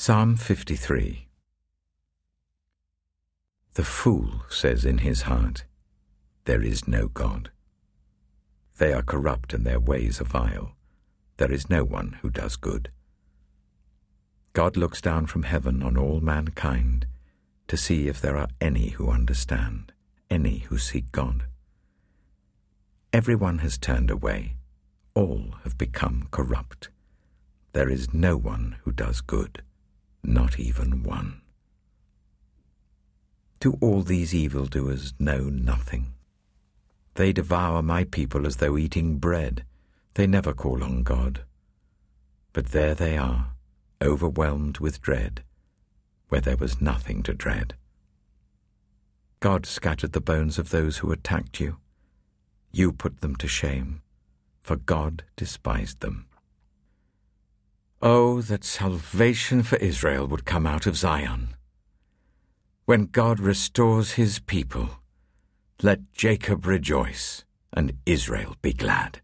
Psalm 53. The fool says in his heart, "There is no God." They are corrupt and their ways are vile. There is no one who does good. God looks down from heaven on all mankind to see if there are any who understand, any who seek God. Everyone has turned away. All have become corrupt. There is no one who does good, not even one. Do all these evildoers know nothing? They devour my people as though eating bread. They never call on God. But there they are, overwhelmed with dread, where there was nothing to dread. God scattered the bones of those who attacked you. You put them to shame, for God despised them. Oh, that salvation for Israel would come out of Zion. When God restores his people, let Jacob rejoice and Israel be glad.